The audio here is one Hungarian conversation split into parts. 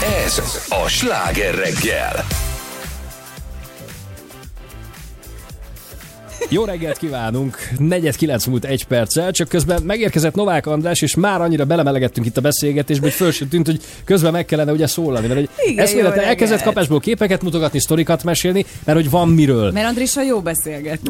Ez a Sláger reggel. Jó reggelt kívánunk! 8:09 múlt 1 perccel, csak közben megérkezett Novák András, és már annyira belemelegettünk itt a beszélgetésbe, hogy föl sem tűnt, hogy közben meg kellene ugye szólani, mert eszméletlen elkezdett kapásból képeket mutogatni, mutogatni, mesélni, mert hogy van miről. Mert Andrissal jó beszélgetni.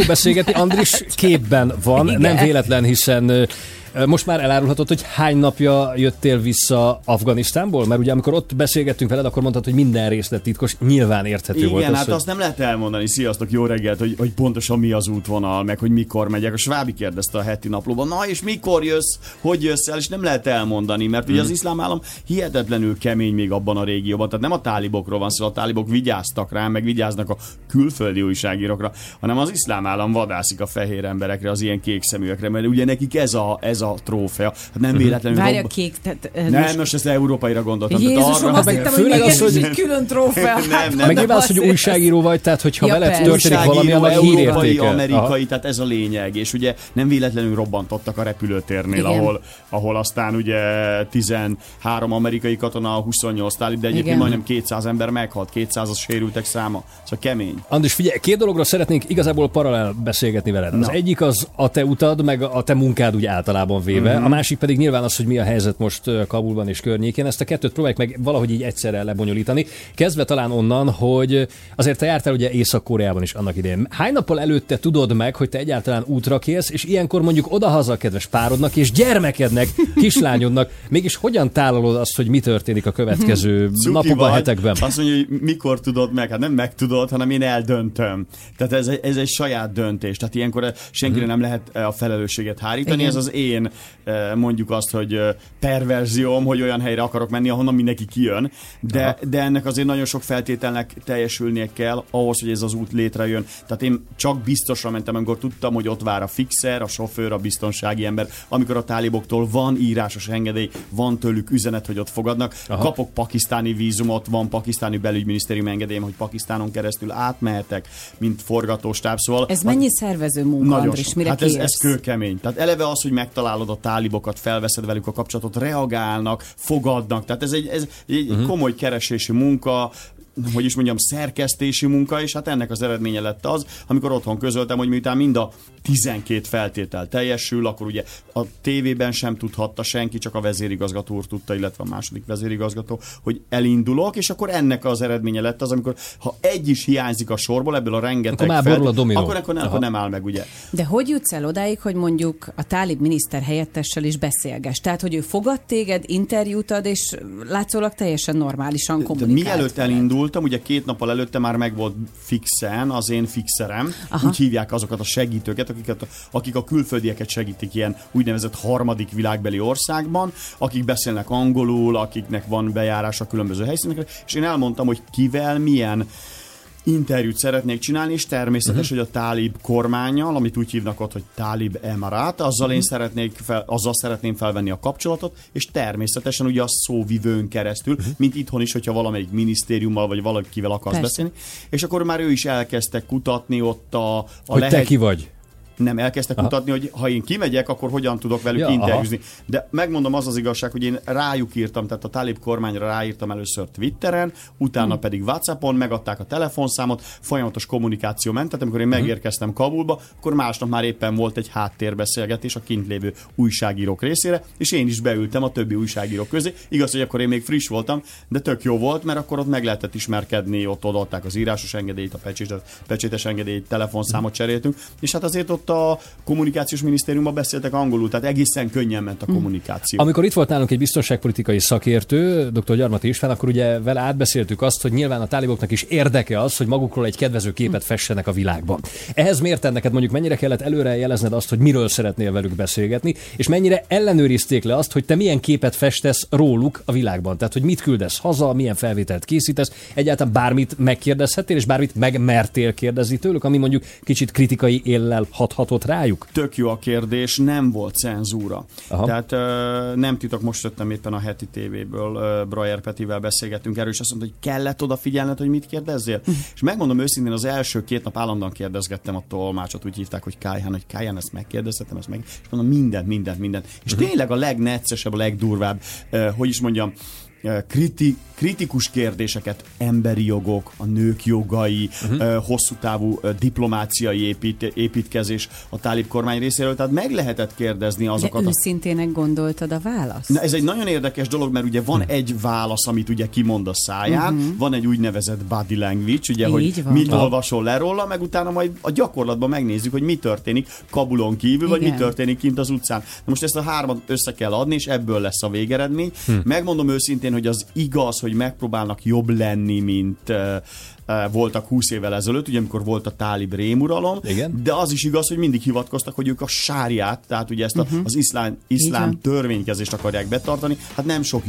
Andris képben van, igen. Nem véletlen, hiszen most már elárulhatod, hogy hány napja jöttél vissza Afganisztánból? Mert ugye amikor ott beszélgettünk veled, akkor mondtad, hogy minden részlet titkos, nyilván érthető igen, volt. Igen, hát azt nem lehet elmondani, sziasztok, jó reggelt, hogy pontosan mi az útvonal, meg hogy mikor megyek. A Svábi kérdezte a heti naplóban, na és mikor jössz, hogy jössz el, és nem lehet elmondani, mert ugye az iszlám állam hihetetlenül kemény még abban a régióban, tehát nem a tálibokról van szó, a tálibok vigyáztak rá, meg vigyáznak a külföldi újságírókra, hanem az iszlám állam vadászik a fehér emberekre, az ilyen kék szeműekre, mert ugye nekik ez a trófea. Hát nem véletlenül... Várja, kék, tehát... Nem, most ezt európaira gondoltam. Jézusom, azt hittem, hogy még ez is egy külön trófea. Meg nyilván az, hogy újságíró vagy, tehát hogyha veled történik valami, annak hírértéke. Amerikai, tehát ez a lényeg. És ugye nem véletlenül robbantottak a repülőtérnél, ahol aztán ugye 13 amerikai katona, 28 tálib, de egyébként majdnem 200 ember meghalt, 200-as sérültek száma. Szóval kemény. Andris, figyelj, két dologról szeretnénk igazából paralel beszélgetni veled. Az egyik az a te utad, meg a te munkád úgy általában véve. A másik pedig nyilván az, hogy mi a helyzet most Kabulban és környékén. Ezt a kettőt próbáljuk meg valahogy így egyszerre lebonyolítani. Kezdve talán onnan, hogy azért te jártál ugye Észak-Koreában is annak idején. Hány nappal előtte tudod meg, hogy te egyáltalán útra kész, és ilyenkor mondjuk odahaza a kedves párodnak és gyermekednek, kislányodnak, mégis hogyan tálalod azt, hogy mi történik a következő napokban, hetekben? Azt mondja, hogy mikor tudod meg, hát nem megtudod, hanem én eldöntöm. Tehát ez egy saját döntés. Tehát ilyenkor senkire nem lehet a felelősséget hárítani. Ez az én mondjuk azt, hogy perverzióm, hogy olyan helyre akarok menni, ahonnan mindenki kijön, de ennek azért nagyon sok feltételnek teljesülnie kell ahhoz, hogy ez az út létrejön. Tehát én csak biztosra mentem, amikor tudtam, hogy ott vár a fixer, a sofőr, a biztonsági ember, amikor a táliboktól van írásos engedély, van tőlük üzenet, hogy ott fogadnak, kapok pakisztáni vízumot, van pakisztáni belügyminisztérium engedélyem, hogy Pakisztánon keresztül átmehetek, mint forgatóstáb, szóval... Ez mennyi szervező munka, Andris, mire hát ez kőkemény. Tehát eleve az, hogy megtalálod a tálibokat, felveszed velük a kapcsolatot, reagálnak, fogadnak. Tehát ez egy komoly keresési munka, hogy is mondjam, szerkesztési munka, és hát ennek az eredménye lett az, amikor otthon közöltem, hogy miután mind a 12 feltétel teljesül, akkor ugye a tévében sem tudhatta senki, csak a vezérigazgató úr tudta, illetve a második vezérigazgató, hogy elindulok, és akkor ennek az eredménye lett az, amikor ha egy is hiányzik a sorból, ebből a rengeteg akkor nem áll meg, ugye. De hogy jutsz el odáig, hogy mondjuk a tálib miniszter helyettessel is beszélgess? Tehát, hogy ő fogad téged, interjút ad, és látszólag teljesen normálisan kommunikált. Mielőtt elindultam, ugye 2 nappal előtte már meg volt fixen az én fixerem, úgy hívják azokat a segítőket, akik a külföldieket segítik ilyen úgynevezett harmadik világbeli országban, akik beszélnek angolul, akiknek van bejárás a különböző helyszínekre, és én elmondtam, hogy kivel, milyen interjút szeretnék csinálni, és természetes, hogy a tálib kormánnyal, amit úgy hívnak ott, hogy tálib emarát, azzal szeretném felvenni a kapcsolatot, és természetesen ugye a szóvivőn keresztül, mint itthon is, hogyha valamelyik minisztériummal, vagy valakivel akarsz beszélni, és akkor már ő is elkezdte kutatni ott hogy te ki vagy? Nem, elkezdtek kutatni, hogy ha én kimegyek, akkor hogyan tudok velük interjúzni. De megmondom, az igazság, hogy én rájuk írtam, tehát a tálib kormányra ráírtam először Twitteren, utána pedig WhatsAppon, megadták a telefonszámot, folyamatos kommunikáció ment, tehát amikor én megérkeztem Kabulba, akkor másnap már éppen volt egy háttérbeszélgetés a kint lévő újságírók részére, és én is beültem a többi újságírók közé. Igaz, hogy akkor én még friss voltam, de tök jó volt, mert akkor ott meg lehetett ismerkedni, ott odaadták az írásos engedélyt, a pecsétes engedélyt, telefonszámot cseréltünk, és hát azért ott a kommunikációs minisztériumban beszéltek angolul, tehát egészen könnyen ment a kommunikáció. Amikor itt volt nálunk egy biztonságpolitikai szakértő, dr. Gyarmati István, akkor ugye vele átbeszéltük azt, hogy nyilván a táliboknak is érdeke az, hogy magukról egy kedvező képet fessenek a világban. Ehhez miért neked mondjuk mennyire kellett előre jelezned azt, hogy miről szeretnél velük beszélgetni, és mennyire ellenőrizték le azt, hogy te milyen képet festesz róluk a világban? Tehát, hogy mit küldesz haza, milyen felvételt készítesz, egyáltalán bármit megkérdezhettél, és bármit megmertél kérdezni tőlük, ami mondjuk kicsit kritikai éllel hathatott rájuk? Tök jó a kérdés, nem volt cenzúra. Tehát nem titok, most jöttem éppen a Heti TV-ből, Brajer Petivel beszélgettünk erről, és azt mondta, hogy kellett odafigyelned, hogy mit kérdezzél. És megmondom őszintén, az első 2 nap állandóan kérdezgettem a tolmácsot, úgy hívták, hogy Kájhán, ezt megkérdezhetem, ezt meg. És mondom, mindent. És tényleg a legneccesebb, a legdurvább, hogy is mondjam, kritikus kérdéseket, emberi jogok, a nők jogai, hosszú távú diplomáciai építkezés a tálib kormány részéről, tehát meg lehetett kérdezni azokat. De őszintének gondoltad a választ? Na, ez egy nagyon érdekes dolog, mert ugye van egy válasz, amit ugye kimond a száján, van egy úgynevezett body language, ugye, hogy mit olvasol le róla, meg utána majd a gyakorlatban megnézzük, hogy mi történik Kabulon kívül, vagy mi történik kint az utcán. Na most ezt a hármat össze kell adni, és ebből lesz a végeredmény. Megmondom őszintén, hogy az igaz, hogy megpróbálnak jobb lenni, mint voltak 20 évvel ezelőtt, ugye amikor volt a tálib rémuralom, de az is igaz, hogy mindig hivatkoztak, hogy ők a sáriát, tehát ugye ezt az iszlám törvénykezést akarják betartani. Hát nem sok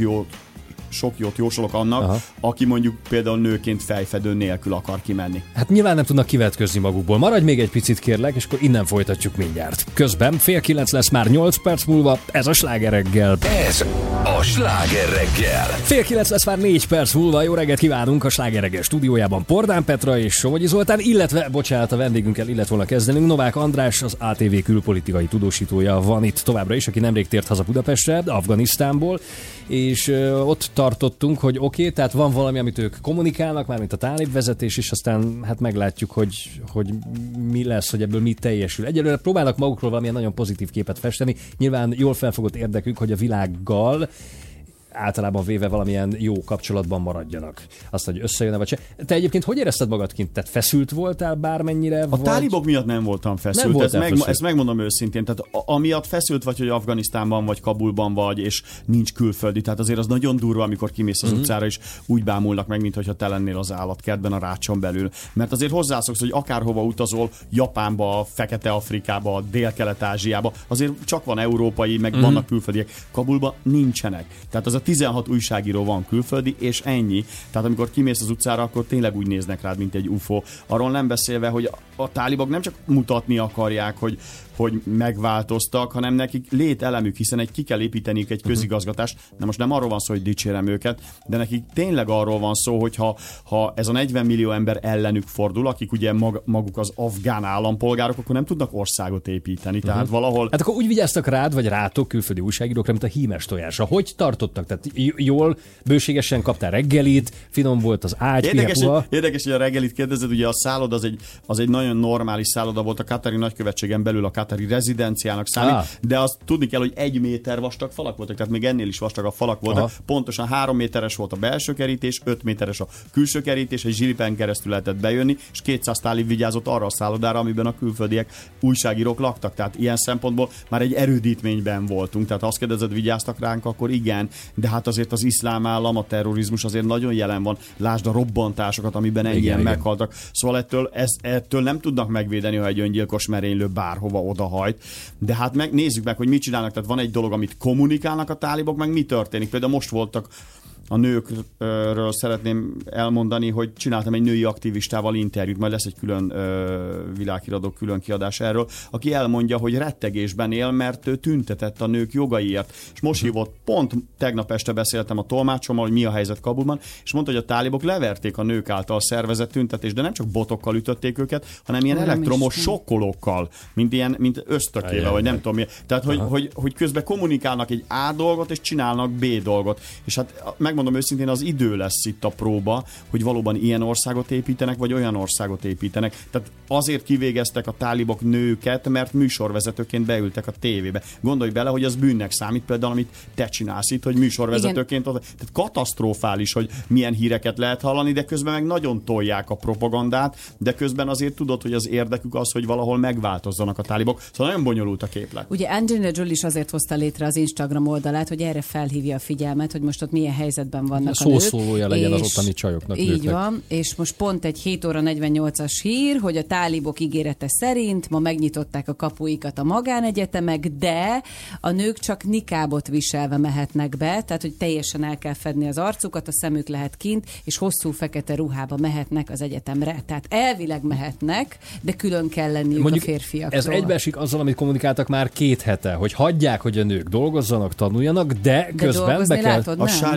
jót jósolok annak, aki mondjuk például nőként fejfedő nélkül akar kimenni. Hát nyilván nem tudnak kivetközni magukból. Maradj még egy picit kérlek, és akkor innen folytatjuk mindjárt. Közben 8:30 lesz már 8 perc múlva, ez a Sláger reggel. Ez a Sláger reggel. 8:30 lesz már 4 perc múlva, jó reggelt kívánunk a Sláger reggel stúdiójában. Pordán Petra és Somogyi Zoltán, illetve, bocsánat, a vendégünkkel illet volna kezdenünk. Novák András, az ATV külpolitikai tudósítója van itt továbbra is, aki nemrég tért haza Budapestre, Afganisztánból, és ott tartottunk, hogy oké, tehát van valami, amit ők kommunikálnak, mármint a tálib vezetés, és aztán hát meglátjuk, hogy mi lesz, hogy ebből mi teljesül. Egyelőre próbálnak magukról valamilyen nagyon pozitív képet festeni. Nyilván jól felfogott érdekük, hogy a világgal általában véve valamilyen jó kapcsolatban maradjanak. Azt, hogy összejön-e vagy se. Te egyébként hogy érezted magad kint? Tehát feszült voltál bármennyire? A tálibok miatt nem voltam feszült. Ezt megmondom őszintén. Tehát amiatt feszült vagy, hogy Afganisztánban vagy Kabulban vagy, és nincs külföldi. Tehát azért az nagyon durva, amikor kimész az utcára, és úgy bámulnak meg, mintha te lennél az állatkertben a rácson belül. Mert azért hozzászoksz, hogy akárhova utazol, Japánba, Fekete-Afrikába, Dél-Kelet-Ázsiába, azért csak van európai, meg vannak külföldiek. Kabulban nincsenek. Tehát az a 16 újságíró van külföldi, és ennyi. Tehát amikor kimész az utcára, akkor tényleg úgy néznek rád, mint egy UFO. Arról nem beszélve, hogy a tálibok nem csak mutatni akarják, hogy megváltoztak, hanem nekik lételemük, hiszen ki kell építeniük egy közigazgatást. De most nem arról van szó, hogy dicsérem őket, de nekik tényleg arról van szó, hogy ha ez a 40 millió ember ellenük fordul, akik ugye maguk az afgán állampolgárok, akkor nem tudnak országot építeni. Tehát valahol... Hát akkor úgy vigyáztak rád, vagy rátok külföldi újságírókra, mint a hímes tojásra. Hogy tartottak? Tehát jól, bőségesen kaptál reggelit, finom volt az ágy, Érdekes, hogy a reggelit kérdezed, ugye a szálloda az egy nagyon normális szálloda volt a katari nagykövetségen belül, a katari rezidenciának számít, de azt tudni kell, hogy 1 méter vastag falak voltak, tehát még ennél is vastagabb falak voltak. Pontosan 3 méteres volt a belső kerítés, 5 méteres a külső kerítés, egy zsilipen keresztül lehetett bejönni, és 200 tálib vigyázott arra a szállodára, amiben a külföldiek újságírók laktak. Tehát ilyen szempontból már egy erődítményben voltunk. Tehát ha azt kérdezed, vigyáztak ránk, akkor igen, de hát azért az iszlám állam, a terrorizmus azért nagyon jelen van. Lásd a robbantásokat, amiben ennyien meghaltak. Szóval ettől nem tudnak megvédeni, ha egy öngyilkos merénylő bárhova odahajt. De hát nézzük meg, hogy mit csinálnak. Tehát van egy dolog, amit kommunikálnak a tálibok, meg mi történik. Például most voltak a nőkről szeretném elmondani, hogy csináltam egy női aktivistával interjút, majd lesz egy külön világhíradó külön kiadás erről, aki elmondja, hogy rettegésben él, mert ő tüntetett a nők jogaiért. És most hívott, pont tegnap este beszéltem a tolmácsommal, hogy mi a helyzet Kabulban, és mondta, hogy a tálibok leverték a nők által szervezett tüntetést, de nem csak botokkal ütötték őket, hanem ilyen elektromos sokkolókkal, mint ösztökével, vagy nem tudom mi. Tehát, hogy közben kommunikálnak egy A dolgot, és csinálnak B dolgot. És hát megmondom őszintén, az idő lesz itt a próba, hogy valóban ilyen országot építenek, vagy olyan országot építenek. Tehát azért kivégeztek a tálibok nőket, mert műsorvezetőként beültek a tévébe. Gondolj bele, hogy az bűnnek számít például, amit te csinálsz itt, hogy műsorvezetőként. Tehát katasztrofális, hogy milyen híreket lehet hallani, de közben meg nagyon tolják a propagandát, de közben azért tudod, hogy az érdekük az, hogy valahol megváltozzanak a tálibok. Szóval nagyon bonyolult a képlet. Ugye Angelina Jolie is azért hozta létre az Instagram oldalát, hogy erre felhívja a figyelmet, hogy most ott milyen helyzetben vannak a nők. Szószólója legyen az ottani csajoknak. Így nőknek. Van, és most pont egy 7 óra 48-as hír, hogy a tálibok ígérete szerint ma megnyitották a kapuikat a magánegyetemek, de a nők csak nikábot viselve mehetnek be, tehát hogy teljesen el kell fedni az arcukat, a szemük lehet kint, és hosszú fekete ruhába mehetnek az egyetemre. Tehát elvileg mehetnek, de külön kell lenniük mondjuk a férfiaktól. Ez egybeesik azzal, amit kommunikáltak már 2 hete, hogy hagyják, hogy a nők dolgozzanak, tanuljanak, de közben be kell... A sária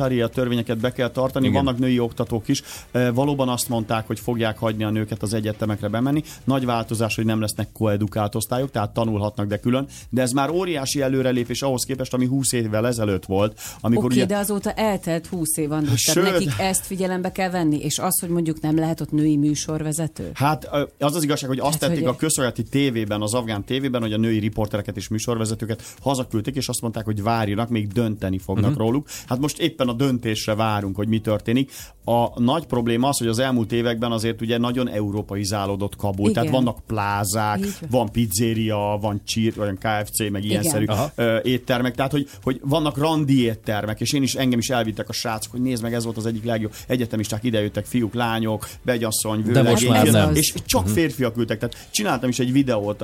sária törvényeket be kell tartani, igen. Vannak női oktatók is. Valóban azt mondták, hogy fogják hagyni a nőket az egyetemekre bemenni. Nagy változás, hogy nem lesznek koedukált osztályok, tehát tanulhatnak, de külön. De ez már óriási előrelépés ahhoz képest, ami 20 évvel ezelőtt volt. Oké, de azóta eltelt 20 év, Andris, tehát nekik ezt figyelembe kell venni, és az, hogy mondjuk nem lehet ott női műsorvezető? Hát az igazság, hogy azt tették a közszolgálati tévében, az afgán tévében, hogy a női riportereket és műsorvezetőket hazaküldték, és azt mondták, hogy várjanak, még dönteni fognak róluk. Hát most éppen a döntésre várunk, hogy mi történik. A nagy probléma az, hogy az elmúlt években azért ugye nagyon európaizálódott Kabul. Igen. Tehát vannak plázák, van pizzéria, van olyan KFC, meg ilyenszerű éttermek. Tehát, hogy vannak randi éttermek, és engem is elvittek a srácok, hogy nézd meg, ez volt az egyik legjobb. Egyetemisták idejöttek, fiúk, lányok, begyasszony, vőlegény, és csak férfiak ültek. Tehát csináltam is egy videót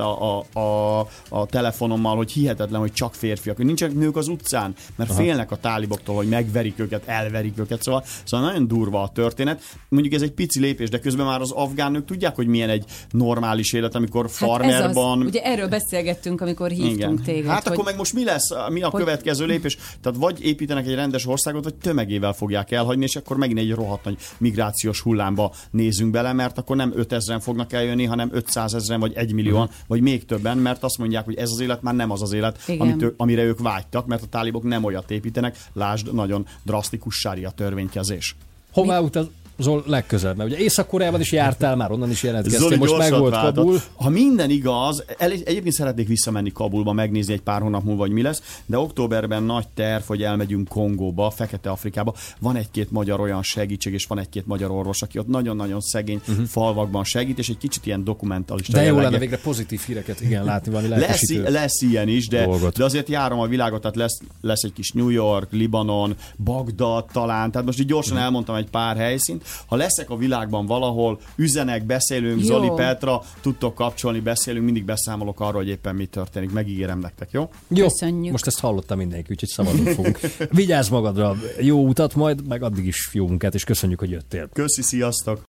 a telefonommal, hogy hihetetlen, hogy csak férfiak. Hogy nincsenek nők az utcán, mert félnek a táliboktól, hogy megverik őket, elverik őket. Szóval nagyon durva a történet. Mondjuk ez egy pici lépés, de közben már az afgán nők tudják, hogy milyen egy normális élet, amikor farmerban... Ugye erről beszélgettünk, amikor hívtunk téged. Hát akkor meg most mi lesz? Mi a következő lépés? Tehát vagy építenek egy rendes országot, vagy tömegével fogják elhagyni, és akkor megint egy rohadt nagy migrációs hullámba nézünk bele, mert akkor nem 5000-en fognak eljönni, hanem 500 000 vagy 1 millióan, vagy még többen, mert azt mondják, hogy ez az élet már nem az az élet, amire ők vágytak, mert a tálibok nem olyat építenek. Lásd, nagyon drasztikus sária törvénykezés. Hová utazol legközelebb? Mert ugye Észak-Koreában is jártál, már onnan is jelentkeztél, most meg volt Kabul. Ha minden igaz, egyébként szeretnék visszamenni Kabulba, megnézni egy pár hónap múlva, hogy mi lesz, de októberben nagy terv, hogy elmegyünk Kongóba, Fekete-Afrikába. Van egy-két magyar olyan segítség, és van egy-két magyar orvos, aki ott nagyon-nagyon szegény falvakban segít, és egy kicsit ilyen dokumentalista. De jó lenne végre pozitív híreket, igen, látni valami lelkesítő. Lesz ilyen is, de azért járom a világot, tehát lesz egy kis New York, Libanon, Bagdad talán, tehát most így gyorsan elmondtam egy pár helyszínt. Ha leszek a világban valahol, üzenek, beszélünk, jó. Zoli, Petra, tudtok kapcsolni, beszélünk, mindig beszámolok arról, hogy éppen mi történik. Megígérem nektek, jó? Jó, köszönjük. Most ezt hallotta mindenki, úgyhogy szabadon fogunk. Vigyázz magadra, jó utat majd, meg addig is jó munkát, és köszönjük, hogy jöttél. Köszi, sziasztok!